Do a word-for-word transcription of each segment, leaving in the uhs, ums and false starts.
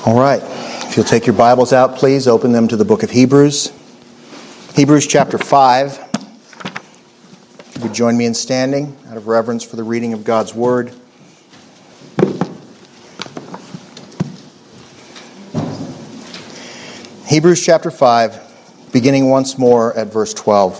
All right. If you'll take your Bibles out, please open them to the book of Hebrews. Hebrews chapter five. If you would join me in standing out of reverence for the reading of God's Word. Hebrews chapter five, beginning once more at verse twelve.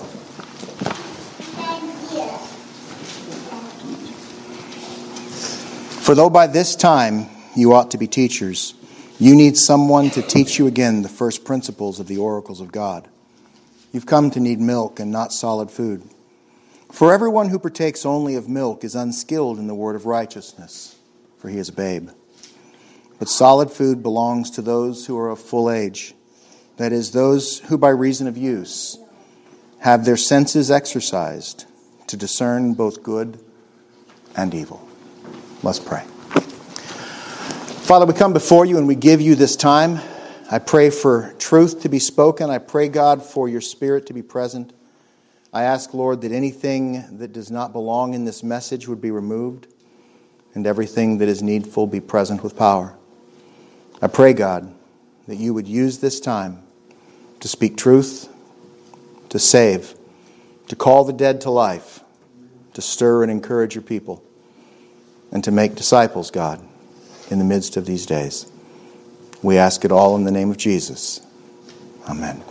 For though by this time you ought to be teachers, you need someone to teach you again the first principles of the oracles of God. You've come to need milk and not solid food. For everyone who partakes only of milk is unskilled in the word of righteousness, for he is a babe. But solid food belongs to those who are of full age, that is, those who by reason of use have their senses exercised to discern both good and evil. Let's pray. Father, we come before you and we give you this time. I pray for truth to be spoken. I pray, God, for your Spirit to be present. I ask, Lord, that anything that does not belong in this message would be removed and everything that is needful be present with power. I pray, God, that you would use this time to speak truth, to save, to call the dead to life, to stir and encourage your people, and to make disciples, God, in the midst of these days. We ask it all in the name of Jesus. Amen.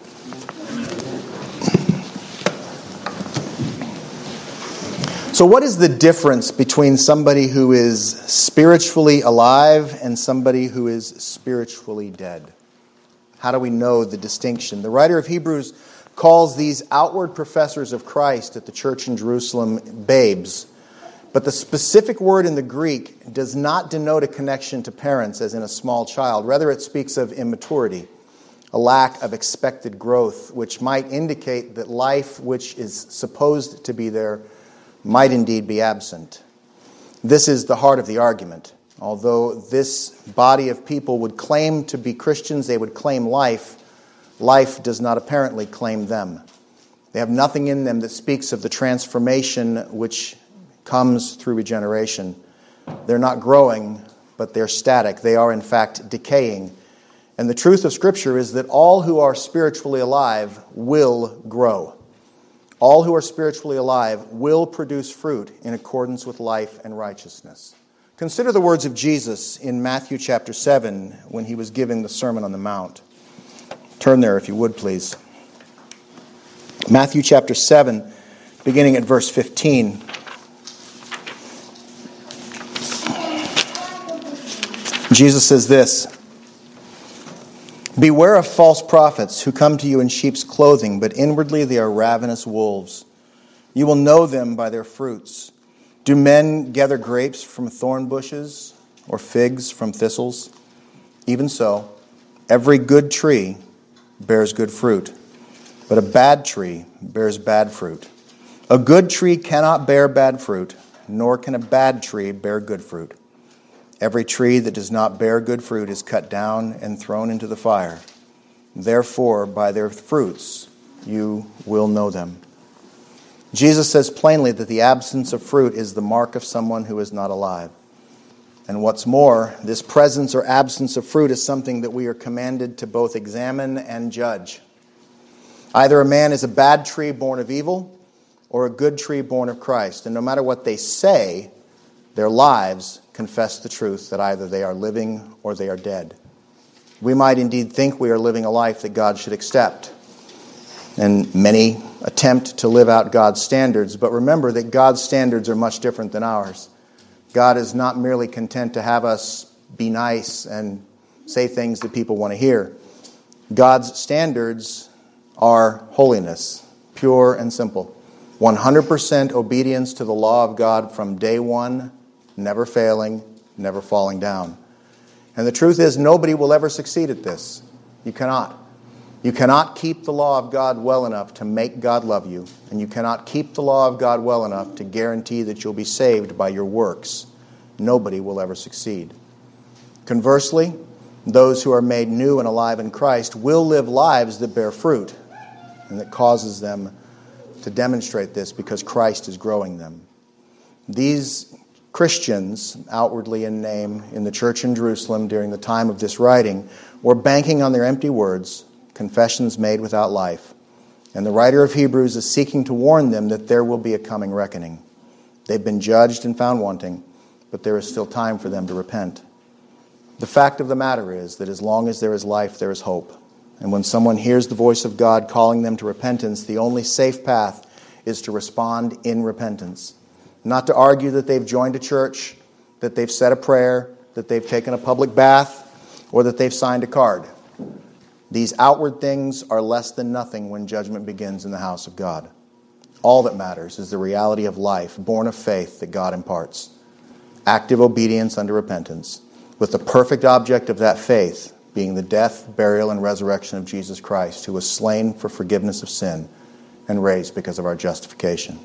So what is the difference between somebody who is spiritually alive and somebody who is spiritually dead? How do we know the distinction? The writer of Hebrews calls these outward professors of Christ at the church in Jerusalem babes. But the specific word in the Greek does not denote a connection to parents as in a small child. Rather, it speaks of immaturity, a lack of expected growth, which might indicate that life which is supposed to be there might indeed be absent. This is the heart of the argument. Although this body of people would claim to be Christians, they would claim life, life does not apparently claim them. They have nothing in them that speaks of the transformation which comes through regeneration. They're not growing, but they're static. They are, in fact, decaying. And the truth of Scripture is that all who are spiritually alive will grow. All who are spiritually alive will produce fruit in accordance with life and righteousness. Consider the words of Jesus in Matthew chapter seven when he was giving the Sermon on the Mount. Turn there if you would, please. Matthew chapter seven, beginning at verse fifteen. Jesus says this, "Beware of false prophets who come to you in sheep's clothing, but inwardly they are ravenous wolves. You will know them by their fruits. Do men gather grapes from thorn bushes or figs from thistles? Even so, every good tree bears good fruit, but a bad tree bears bad fruit. A good tree cannot bear bad fruit, nor can a bad tree bear good fruit. Every tree that does not bear good fruit is cut down and thrown into the fire. Therefore, by their fruits you will know them." Jesus says plainly that the absence of fruit is the mark of someone who is not alive. And what's more, this presence or absence of fruit is something that we are commanded to both examine and judge. Either a man is a bad tree born of evil or a good tree born of Christ. And no matter what they say, their lives confess the truth that either they are living or they are dead. We might indeed think we are living a life that God should accept, and many attempt to live out God's standards, but remember that God's standards are much different than ours. God is not merely content to have us be nice and say things that people want to hear. God's standards are holiness, pure and simple. one hundred percent obedience to the law of God from day one, never failing, never falling down. And the truth is, nobody will ever succeed at this. You cannot. You cannot keep the law of God well enough to make God love you, and you cannot keep the law of God well enough to guarantee that you'll be saved by your works. Nobody will ever succeed. Conversely, those who are made new and alive in Christ will live lives that bear fruit, and that causes them to demonstrate this because Christ is growing them. These Christians, outwardly in name, in the church in Jerusalem during the time of this writing, were banking on their empty words, confessions made without life. And the writer of Hebrews is seeking to warn them that there will be a coming reckoning. They've been judged and found wanting, but there is still time for them to repent. The fact of the matter is that as long as there is life, there is hope. And when someone hears the voice of God calling them to repentance, the only safe path is to respond in repentance. Not to argue that they've joined a church, that they've said a prayer, that they've taken a public bath, or that they've signed a card. These outward things are less than nothing when judgment begins in the house of God. All that matters is the reality of life, born of faith that God imparts. Active obedience unto repentance, with the perfect object of that faith being the death, burial, and resurrection of Jesus Christ, who was slain for forgiveness of sin and raised because of our justification.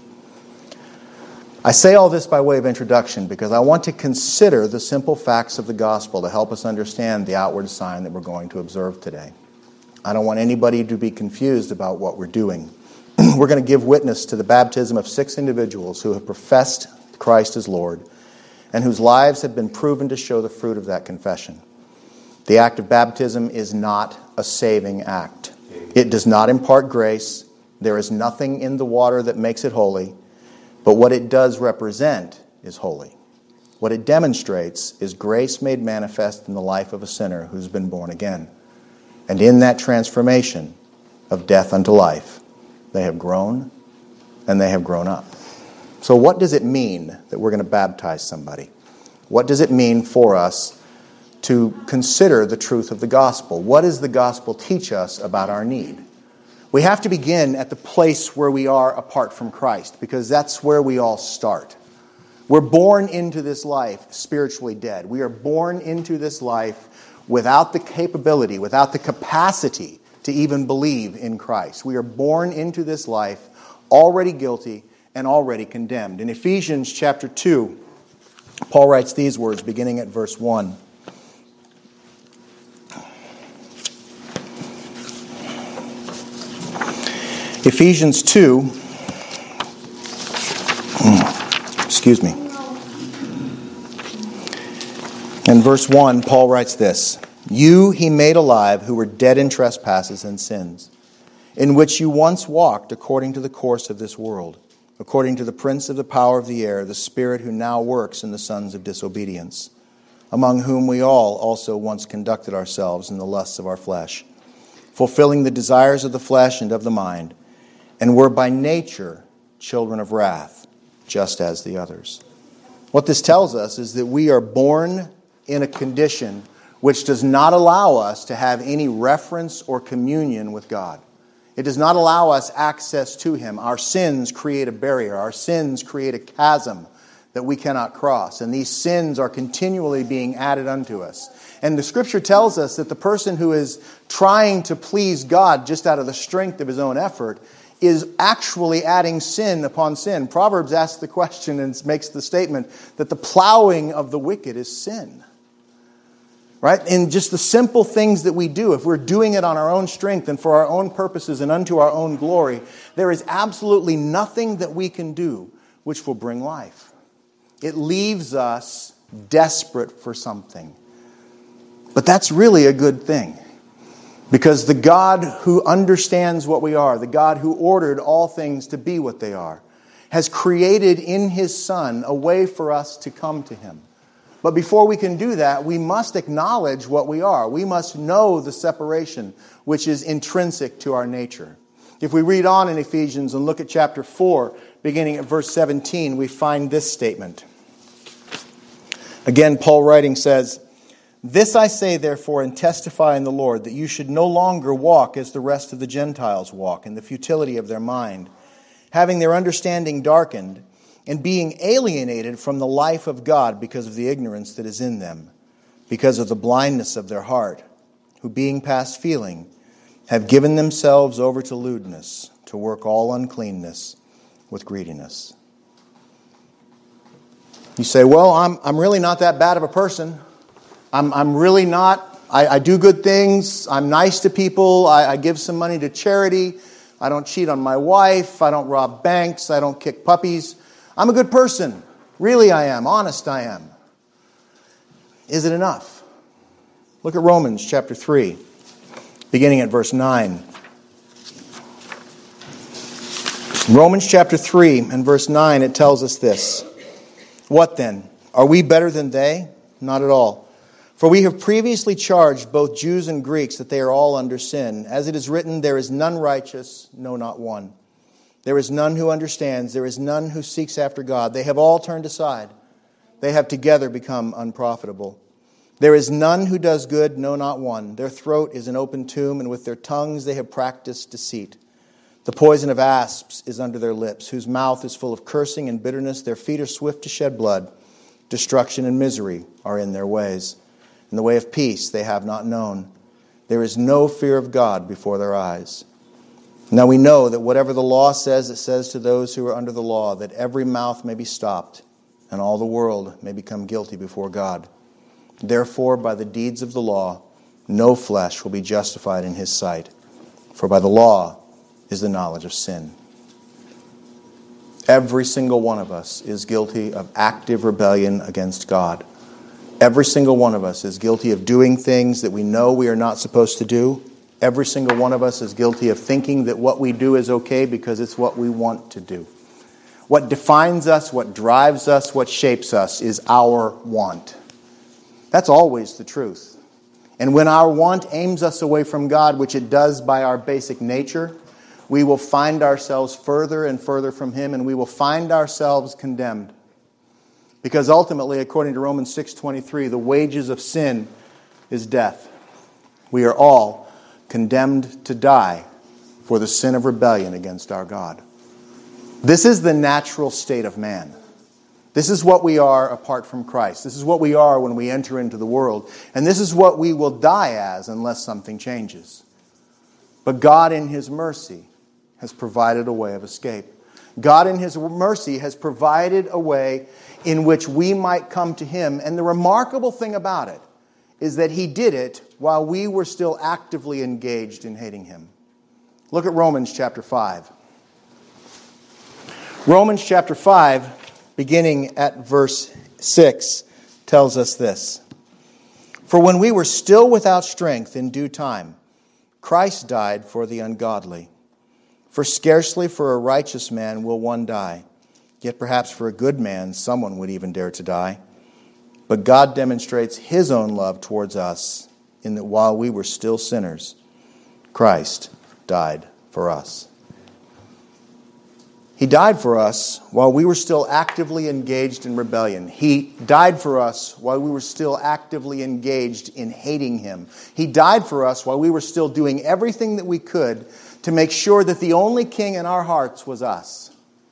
I say all this by way of introduction because I want to consider the simple facts of the gospel to help us understand the outward sign that we're going to observe today. I don't want anybody to be confused about what we're doing. We're going to give witness to the baptism of six individuals who have professed Christ as Lord and whose lives have been proven to show the fruit of that confession. The act of baptism is not a saving act. It does not impart grace. There is nothing in the water that makes it holy. But what it does represent is holy. What it demonstrates is grace made manifest in the life of a sinner who's been born again. And in that transformation of death unto life, they have grown and they have grown up. So what does it mean that we're going to baptize somebody? What does it mean for us to consider the truth of the gospel? What does the gospel teach us about our need? We have to begin at the place where we are apart from Christ, because that's where we all start. We're born into this life spiritually dead. We are born into this life without the capability, without the capacity to even believe in Christ. We are born into this life already guilty and already condemned. In Ephesians chapter two, Paul writes these words beginning at verse one. Ephesians two, excuse me. In verse one, Paul writes this: You he made alive who were dead in trespasses and sins, in which you once walked according to the course of this world, according to the prince of the power of the air, the spirit who now works in the sons of disobedience, among whom we all also once conducted ourselves in the lusts of our flesh, fulfilling the desires of the flesh and of the mind, and were by nature children of wrath, just as the others. What this tells us is that we are born in a condition which does not allow us to have any reference or communion with God. It does not allow us access to Him. Our sins create a barrier. Our sins create a chasm that we cannot cross. And these sins are continually being added unto us. And the Scripture tells us that the person who is trying to please God just out of the strength of his own effort is actually adding sin upon sin. Proverbs asks the question and makes the statement that the plowing of the wicked is sin. Right? In just the simple things that we do, if we're doing it on our own strength and for our own purposes and unto our own glory, there is absolutely nothing that we can do which will bring life. It leaves us desperate for something. But that's really a good thing. Because the God who understands what we are, the God who ordered all things to be what they are, has created in His Son a way for us to come to Him. But before we can do that, we must acknowledge what we are. We must know the separation which is intrinsic to our nature. If we read on in Ephesians and look at chapter four, beginning at verse seventeen, we find this statement. Again, Paul writing says, This I say, therefore, and testify in the Lord, that you should no longer walk as the rest of the Gentiles walk, in the futility of their mind, having their understanding darkened, and being alienated from the life of God because of the ignorance that is in them, because of the blindness of their heart, who being past feeling, have given themselves over to lewdness, to work all uncleanness with greediness. You say, well, I'm I'm really not that bad of a person. I'm I'm really not, I, I do good things, I'm nice to people, I, I give some money to charity, I don't cheat on my wife, I don't rob banks, I don't kick puppies. I'm a good person. Really I am. Honest I am. Is it enough? Look at Romans chapter three, beginning at verse nine. Romans chapter three and verse nine, it tells us this. What then? Are we better than they? Not at all. For we have previously charged both Jews and Greeks that they are all under sin. As it is written, there is none righteous, no, not one. There is none who understands. There is none who seeks after God. They have all turned aside. They have together become unprofitable. There is none who does good, no, not one. Their throat is an open tomb, and with their tongues they have practiced deceit. The poison of asps is under their lips, whose mouth is full of cursing and bitterness. Their feet are swift to shed blood. Destruction and misery are in their ways. In the way of peace they have not known. There is no fear of God before their eyes. Now we know that whatever the law says, it says to those who are under the law, that every mouth may be stopped, and all the world may become guilty before God. Therefore, by the deeds of the law, no flesh will be justified in his sight. For by the law is the knowledge of sin. Every single one of us is guilty of active rebellion against God. Every single one of us is guilty of doing things that we know we are not supposed to do. Every single one of us is guilty of thinking that what we do is okay because it's what we want to do. What defines us, what drives us, what shapes us is our want. That's always the truth. And when our want aims us away from God, which it does by our basic nature, we will find ourselves further and further from Him, and we will find ourselves condemned. Because ultimately, according to Romans six twenty-three, the wages of sin is death. We are all condemned to die for the sin of rebellion against our God. This is the natural state of man. This is what we are apart from Christ. This is what we are when we enter into the world. And this is what we will die as unless something changes. But God in His mercy has provided a way of escape. God in His mercy has provided a way in which we might come to Him. And the remarkable thing about it is that He did it while we were still actively engaged in hating Him. Look at Romans chapter five. Romans chapter five, beginning at verse six, tells us this. For when we were still without strength in due time, Christ died for the ungodly. For scarcely for a righteous man will one die. Yet perhaps for a good man someone would even dare to die. But God demonstrates His own love towards us in that while we were still sinners, Christ died for us. He died for us while we were still actively engaged in rebellion. He died for us while we were still actively engaged in hating Him. He died for us while we were still doing everything that we could to make sure that the only king in our hearts was us.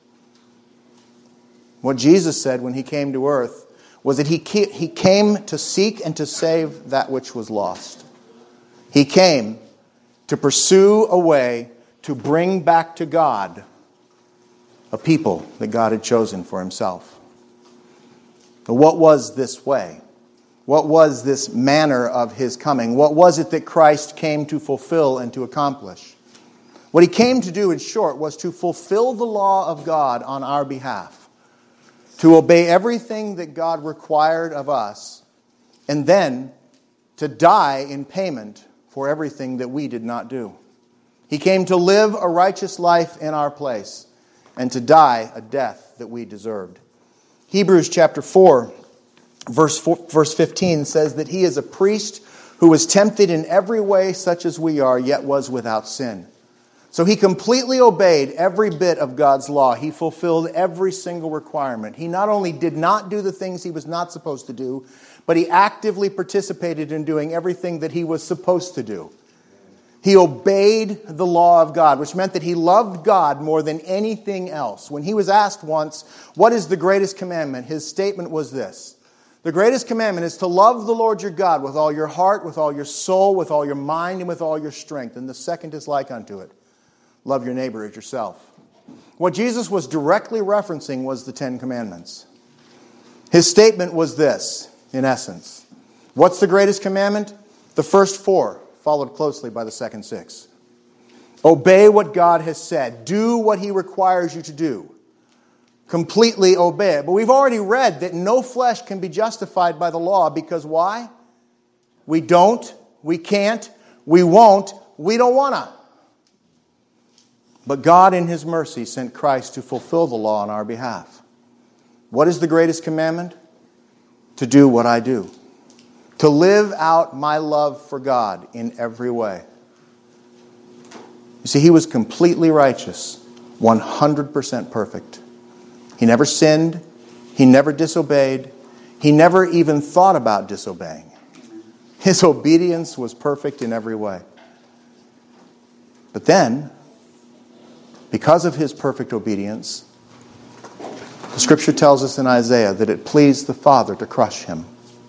What Jesus said when He came to earth was that He he came to seek and to save that which was lost. He came to pursue a way to bring back to God a people that God had chosen for Himself. But what was this way? What was this manner of His coming? What was it that Christ came to fulfill and to accomplish? What He came to do, in short, was to fulfill the law of God on our behalf. To obey everything that God required of us, and then to die in payment for everything that we did not do. He came to live a righteous life in our place, and to die a death that we deserved. Hebrews chapter four, verse four, verse fifteen says that He is a priest who was tempted in every way such as we are, yet was without sin. So He completely obeyed every bit of God's law. He fulfilled every single requirement. He not only did not do the things He was not supposed to do, but He actively participated in doing everything that He was supposed to do. He obeyed the law of God, which meant that He loved God more than anything else. When He was asked once, what is the greatest commandment? His statement was this. The greatest commandment is to love the Lord your God with all your heart, with all your soul, with all your mind, and with all your strength. And the second is like unto it. Love your neighbor as yourself. What Jesus was directly referencing was the Ten Commandments. His statement was this, in essence. What's the greatest commandment? The first four, followed closely by the second six. Obey what God has said. Do what He requires you to do. completely obey it. But we've already read that no flesh can be justified by the law because why? We don't, we can't, we won't, we don't want to. But God in His mercy sent Christ to fulfill the law on our behalf. What is the greatest commandment? To do what I do. To live out my love for God in every way. You see, He was completely righteous, one hundred percent perfect. He never sinned. He never disobeyed. He never even thought about disobeying. His obedience was perfect in every way. But then, because of His perfect obedience, the Scripture tells us in Isaiah that it pleased the Father to crush Him.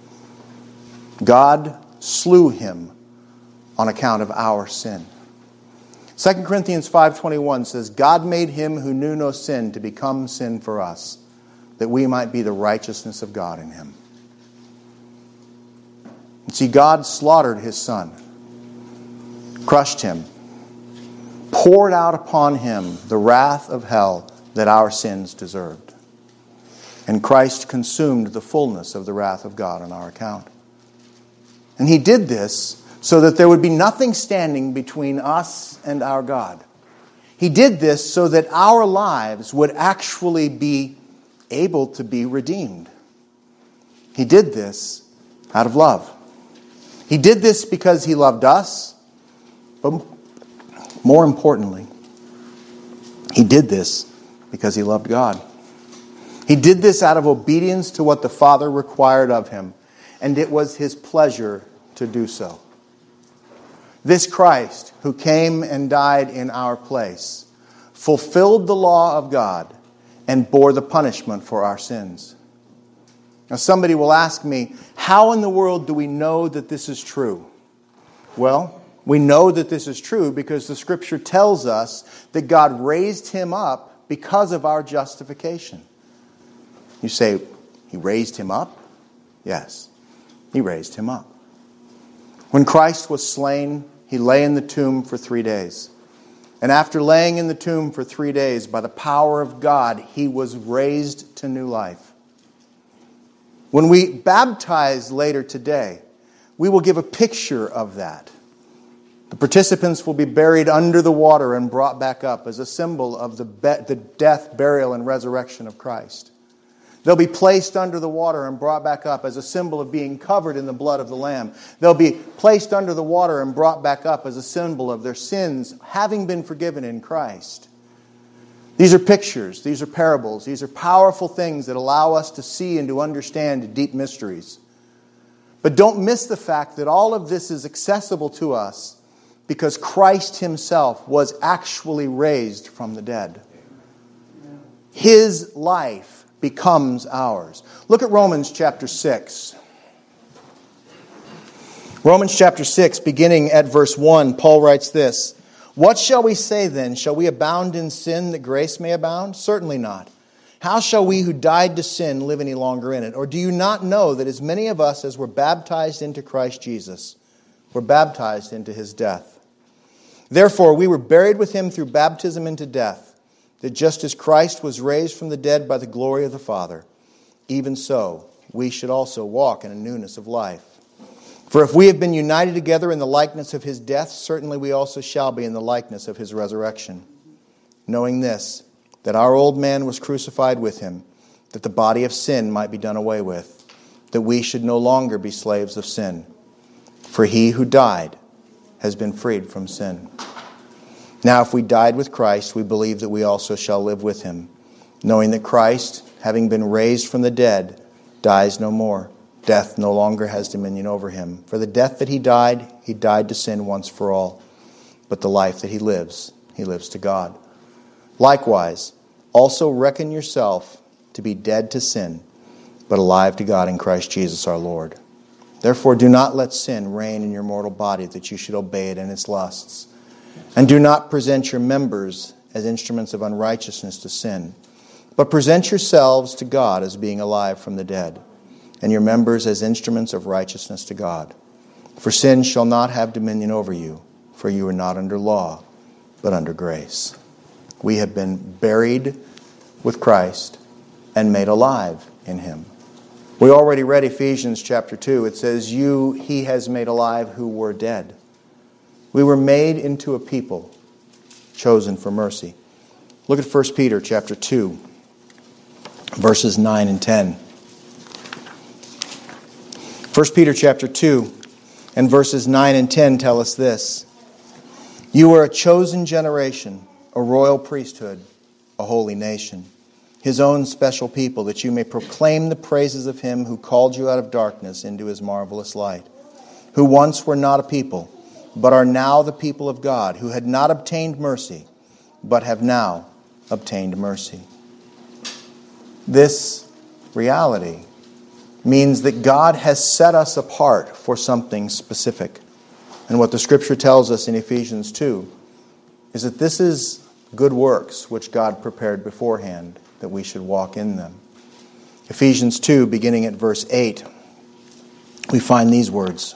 God slew Him on account of our sin. Second Corinthians five twenty-one says, God made Him who knew no sin to become sin for us, that we might be the righteousness of God in Him. And see, God slaughtered His Son, crushed Him, poured out upon Him the wrath of hell that our sins deserved. And Christ consumed the fullness of the wrath of God on our account. And He did this so that there would be nothing standing between us and our God. He did this so that our lives would actually be able to be redeemed. He did this out of love. He did this because He loved us, but more importantly, He did this because He loved God. He did this out of obedience to what the Father required of Him, and it was His pleasure to do so. This Christ, who came and died in our place, fulfilled the law of God and bore the punishment for our sins. Now somebody will ask me, how in the world do we know that this is true? Well, we know that this is true because the Scripture tells us that God raised Him up because of our justification. You say, He raised Him up? Yes, He raised Him up. When Christ was slain, He lay in the tomb for three days. And after laying in the tomb for three days, by the power of God, He was raised to new life. When we baptize later today, we will give a picture of that. The participants will be buried under the water and brought back up as a symbol of the, be- the death, burial, and resurrection of Christ. They'll be placed under the water and brought back up as a symbol of being covered in the blood of the Lamb. They'll be placed under the water and brought back up as a symbol of their sins having been forgiven in Christ. These are pictures. These are parables. These are powerful things that allow us to see and to understand deep mysteries. But don't miss the fact that all of this is accessible to us because Christ Himself was actually raised from the dead. His life becomes ours. Look at Romans chapter six. Romans chapter six, beginning at verse one, Paul writes this, "What shall we say then? Shall we abound in sin that grace may abound? Certainly not. How shall we who died to sin live any longer in it? Or do you not know that as many of us as were baptized into Christ Jesus were baptized into His death? Therefore we were buried with Him through baptism into death, that just as Christ was raised from the dead by the glory of the Father, even so we should also walk in a newness of life. For if we have been united together in the likeness of His death, certainly we also shall be in the likeness of His resurrection. Knowing this, that our old man was crucified with Him, that the body of sin might be done away with, that we should no longer be slaves of sin. For He who died has been freed from sin. Now, if we died with Christ, we believe that we also shall live with Him, knowing that Christ, having been raised from the dead, dies no more. Death no longer has dominion over Him. For the death that He died, He died to sin once for all. But the life that He lives, He lives to God. Likewise, also reckon yourself to be dead to sin, but alive to God in Christ Jesus our Lord. Therefore, do not let sin reign in your mortal body, that you should obey it in its lusts. And do not present your members as instruments of unrighteousness to sin, but present yourselves to God as being alive from the dead, and your members as instruments of righteousness to God. For sin shall not have dominion over you, for you are not under law, but under grace. We have been buried with Christ and made alive in him. We already read Ephesians chapter two. It says, you he has made alive who were dead. We were made into a people chosen for mercy. Look at First Peter chapter two, verses nine and ten. First Peter chapter two and verses nine and ten tell us this. You are a chosen generation, a royal priesthood, a holy nation, his own special people, that you may proclaim the praises of him who called you out of darkness into his marvelous light, who once were not a people, but are now the people of God, who had not obtained mercy, but have now obtained mercy. This reality means that God has set us apart for something specific. And what the Scripture tells us in Ephesians two is that this is good works which God prepared beforehand, that we should walk in them. Ephesians two, beginning at verse eight, we find these words.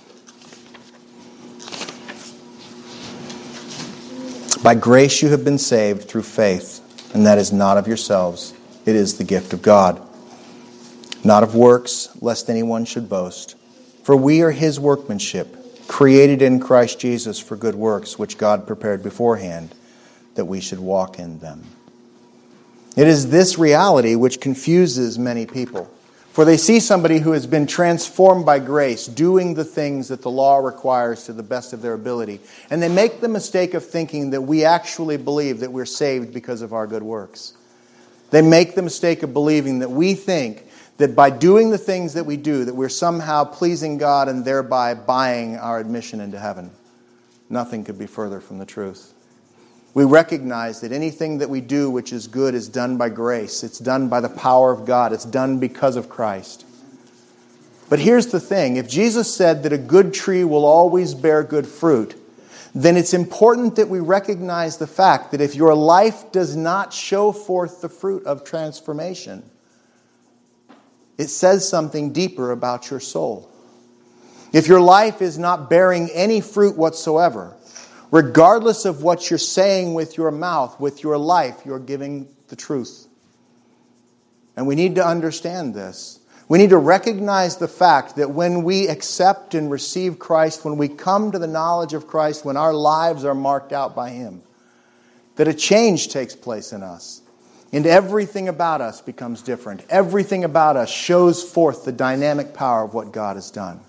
By grace you have been saved through faith, and that is not of yourselves. It is the gift of God. Not of works, lest anyone should boast. For we are his workmanship, created in Christ Jesus for good works, which God prepared beforehand, that we should walk in them. It is this reality which confuses many people. For they see somebody who has been transformed by grace, doing the things that the law requires to the best of their ability, and they make the mistake of thinking that we actually believe that we're saved because of our good works. They make the mistake of believing that we think that by doing the things that we do, that we're somehow pleasing God and thereby buying our admission into heaven. Nothing could be further from the truth. We recognize that anything that we do which is good is done by grace. It's done by the power of God. It's done because of Christ. But here's the thing. If Jesus said that a good tree will always bear good fruit, then it's important that we recognize the fact that if your life does not show forth the fruit of transformation, it says something deeper about your soul. If your life is not bearing any fruit whatsoever, regardless of what you're saying with your mouth, with your life, you're giving the truth. And we need to understand this. We need to recognize the fact that when we accept and receive Christ, when we come to the knowledge of Christ, when our lives are marked out by him, that a change takes place in us. And everything about us becomes different. Everything about us shows forth the dynamic power of what God has done.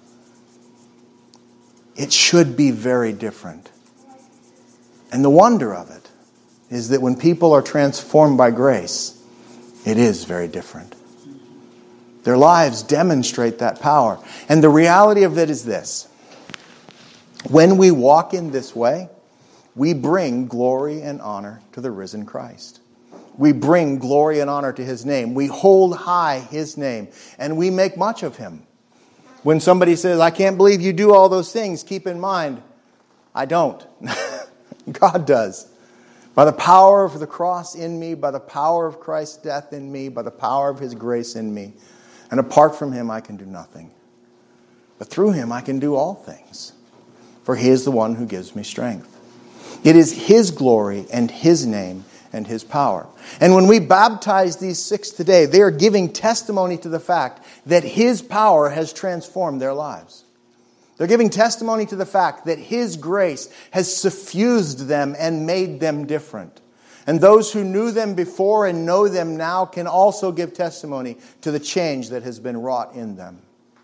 It should be very different. And the wonder of it is that when people are transformed by grace, it is very different. Their lives demonstrate that power. And the reality of it is this. When we walk in this way, we bring glory and honor to the risen Christ. We bring glory and honor to his name. We hold high his name. And we make much of him. When somebody says, I can't believe you do all those things, keep in mind, I don't. God does. By the power of the cross in me, by the power of Christ's death in me, by the power of his grace in me. And apart from him, I can do nothing. But through him, I can do all things. For he is the one who gives me strength. It is his glory and his name and his power. And when we baptize these six today, they are giving testimony to the fact that his power has transformed their lives. They're giving testimony to the fact that his grace has suffused them and made them different. And those who knew them before and know them now can also give testimony to the change that has been wrought in them.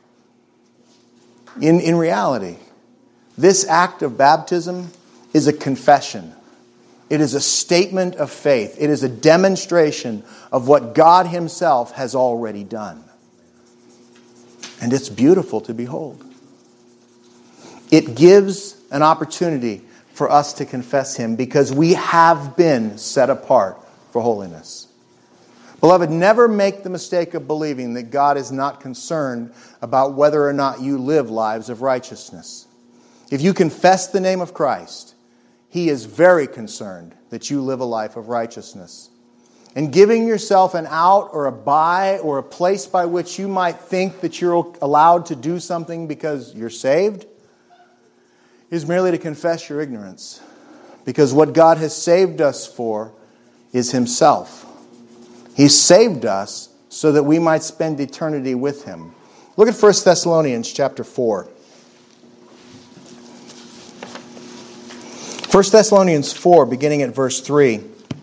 In, in reality, this act of baptism is a confession. It is a statement of faith. It is a demonstration of what God himself has already done. And it's beautiful to behold. It gives an opportunity for us to confess him because we have been set apart for holiness. Beloved, never make the mistake of believing that God is not concerned about whether or not you live lives of righteousness. If you confess the name of Christ, he is very concerned that you live a life of righteousness. And giving yourself an out or a by or a place by which you might think that you're allowed to do something because you're saved is merely to confess your ignorance. Because what God has saved us for is himself. He saved us so that we might spend eternity with him. Look at First Thessalonians chapter four. First Thessalonians four, beginning at verse three.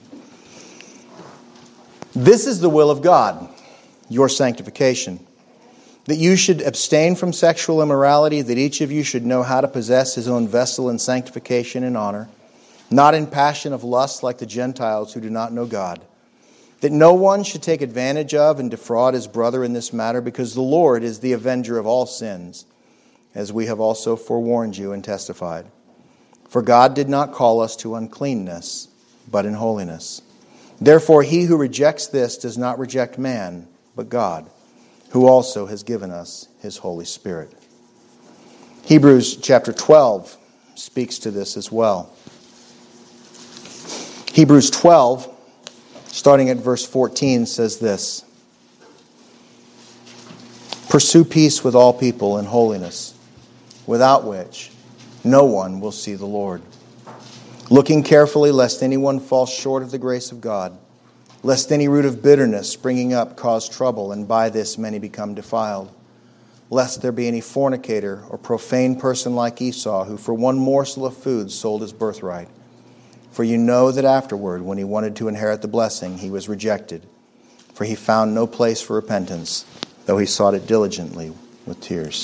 This is the will of God, your sanctification, that you should abstain from sexual immorality, that each of you should know how to possess his own vessel in sanctification and honor, not in passion of lust like the Gentiles who do not know God, that no one should take advantage of and defraud his brother in this matter, because the Lord is the avenger of all sins, as we have also forewarned you and testified. For God did not call us to uncleanness, but in holiness. Therefore, he who rejects this does not reject man, but God, who also has given us his Holy Spirit. Hebrews chapter twelve speaks to this as well. Hebrews twelve, starting at verse fourteen, says this: Pursue peace with all people and holiness, without which no one will see the Lord. Looking carefully lest anyone fall short of the grace of God, lest any root of bitterness springing up cause trouble, and by this many become defiled. Lest there be any fornicator or profane person like Esau, who for one morsel of food sold his birthright. For you know that afterward, when he wanted to inherit the blessing, he was rejected. For he found no place for repentance, though he sought it diligently with tears.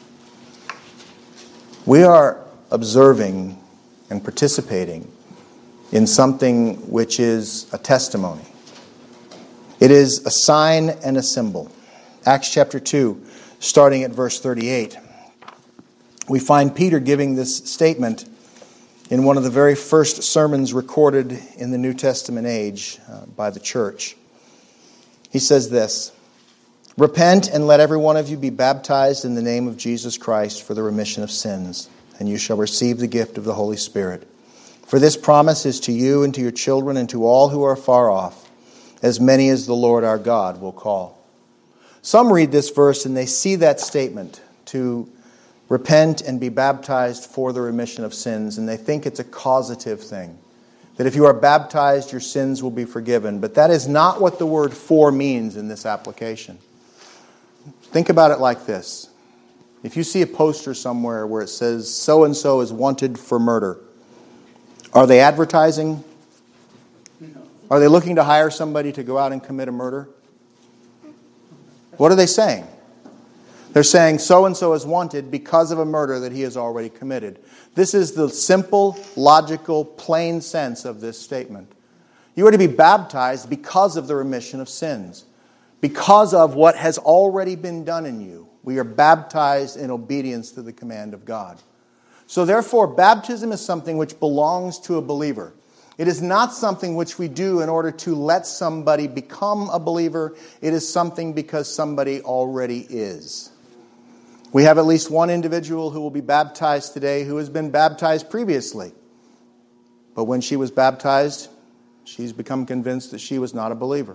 We are observing and participating in something which is a testimony. It is a sign and a symbol. Acts chapter two, starting at verse thirty-eight. We find Peter giving this statement in one of the very first sermons recorded in the New Testament age uh, by the church. He says this: Repent and let every one of you be baptized in the name of Jesus Christ for the remission of sins, and you shall receive the gift of the Holy Spirit. For this promise is to you and to your children and to all who are far off, as many as the Lord our God will call. Some read this verse and they see that statement, to repent and be baptized for the remission of sins, and they think it's a causative thing, that if you are baptized, your sins will be forgiven. But that is not what the word for means in this application. Think about it like this. If you see a poster somewhere where it says, so-and-so is wanted for murder, are they advertising? Are they looking to hire somebody to go out and commit a murder? What are they saying? They're saying so-and-so is wanted because of a murder that he has already committed. This is the simple, logical, plain sense of this statement. You are to be baptized because of the remission of sins, because of what has already been done in you. We are baptized in obedience to the command of God. So therefore, baptism is something which belongs to a believer. It is not something which we do in order to let somebody become a believer. It is something because somebody already is. We have at least one individual who will be baptized today who has been baptized previously. But when she was baptized, she's become convinced that she was not a believer.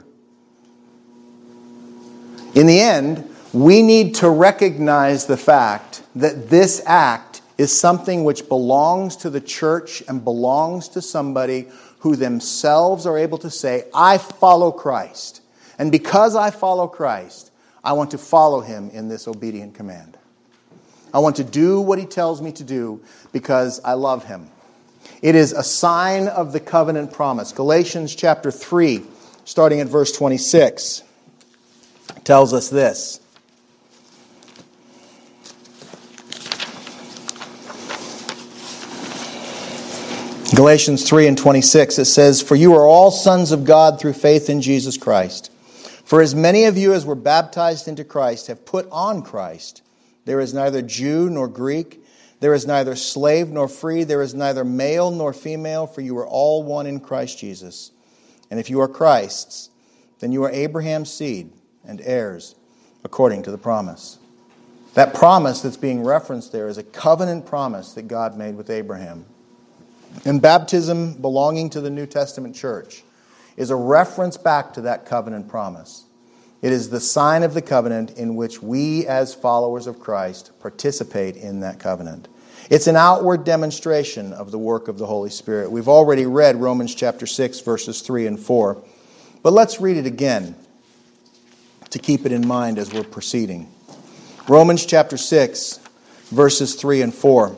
In the end, we need to recognize the fact that this act is something which belongs to the church and belongs to somebody who themselves are able to say, I follow Christ. And because I follow Christ, I want to follow him in this obedient command. I want to do what he tells me to do because I love him. It is a sign of the covenant promise. Galatians chapter three, starting at verse twenty-six, tells us this. Galatians three and twenty-six, it says, For you are all sons of God through faith in Jesus Christ. For as many of you as were baptized into Christ have put on Christ. There is neither Jew nor Greek. There is neither slave nor free. There is neither male nor female, for you are all one in Christ Jesus. And if you are Christ's, then you are Abraham's seed and heirs according to the promise. That promise that's being referenced there is a covenant promise that God made with Abraham. And baptism belonging to the New Testament church is a reference back to that covenant promise. It is the sign of the covenant in which we as followers of Christ participate in that covenant. It's an outward demonstration of the work of the Holy Spirit. We've already read Romans chapter six, verses three and four. But let's read it again. to keep it in mind as we're proceeding. Romans chapter six, verses three and four.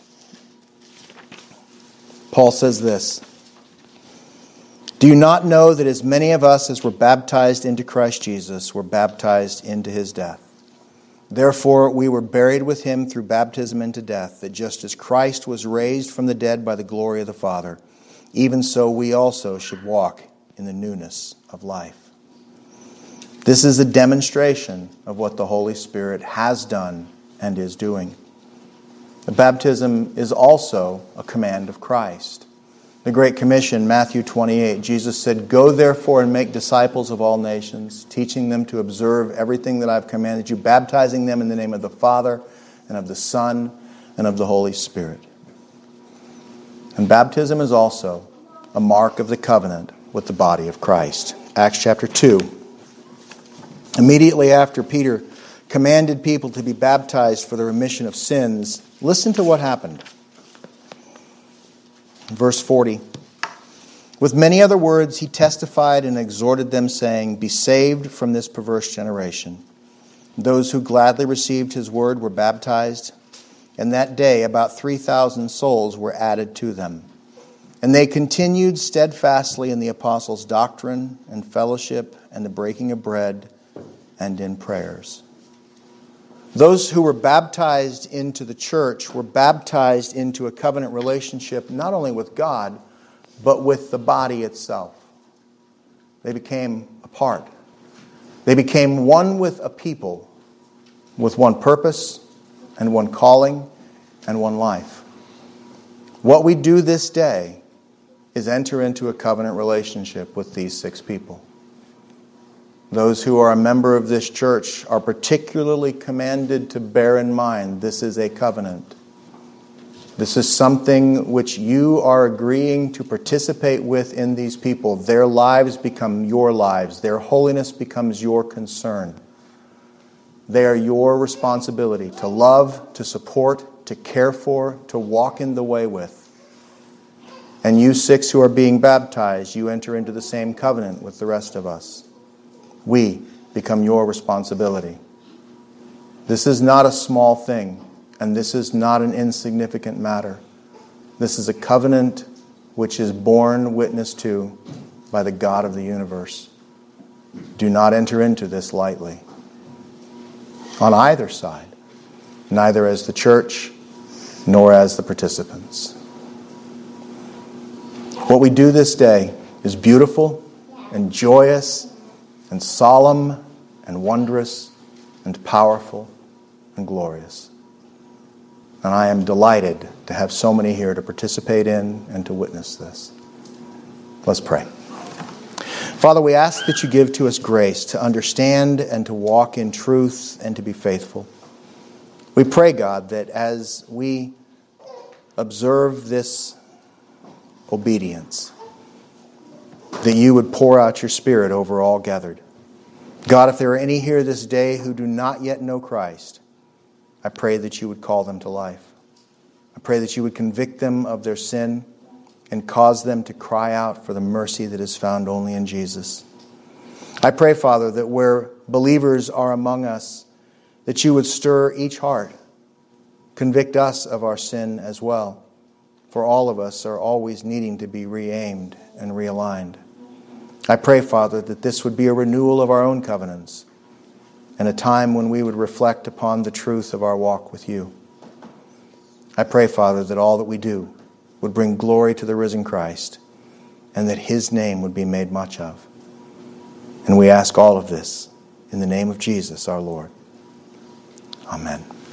Paul says this, "Do you not know that as many of us as were baptized into Christ Jesus were baptized into his death? Therefore we were buried with him through baptism into death, that just as Christ was raised from the dead by the glory of the Father, even so we also should walk in the newness of life." This is a demonstration of what the Holy Spirit has done and is doing. The baptism is also a command of Christ. The Great Commission, Matthew twenty-eight, Jesus said, "Go therefore and make disciples of all nations, teaching them to observe everything that I've commanded you, baptizing them in the name of the Father and of the Son and of the Holy Spirit." And baptism is also a mark of the covenant with the body of Christ. Acts chapter two. Immediately after Peter commanded people to be baptized for the remission of sins, listen to what happened. Verse forty. "With many other words he testified and exhorted them, saying, 'Be saved from this perverse generation.' Those who gladly received his word were baptized, and that day about three thousand souls were added to them. And they continued steadfastly in the apostles' doctrine and fellowship and the breaking of bread and in prayers." Those who were baptized into the church were baptized into a covenant relationship not only with God, but with the body itself. They became a part. They became one with a people, with one purpose and one calling and one life. What we do this day is enter into a covenant relationship with these six people. Those who are a member of this church are particularly commanded to bear in mind this is a covenant. This is something which you are agreeing to participate with in these people. Their lives become your lives. Their holiness becomes your concern. They are your responsibility to love, to support, to care for, to walk in the way with. And you six who are being baptized, you enter into the same covenant with the rest of us. We become your responsibility. This is not a small thing, and this is not an insignificant matter. This is a covenant which is borne witness to by the God of the universe. Do not enter into this lightly. On either side, neither as the church nor as the participants. What we do this day is beautiful and joyous and solemn and wondrous and powerful and glorious. And I am delighted to have so many here to participate in and to witness this. Let's pray. Father, we ask that you give to us grace to understand and to walk in truth and to be faithful. We pray, God, that as we observe this obedience, that you would pour out your Spirit over all gathered. God, if there are any here this day who do not yet know Christ, I pray that you would call them to life. I pray that you would convict them of their sin and cause them to cry out for the mercy that is found only in Jesus. I pray, Father, that where believers are among us, that you would stir each heart, convict us of our sin as well, for all of us are always needing to be re-aimed and realigned. I pray, Father, that this would be a renewal of our own covenants and a time when we would reflect upon the truth of our walk with you. I pray, Father, that all that we do would bring glory to the risen Christ and that his name would be made much of. And we ask all of this in the name of Jesus, our Lord. Amen.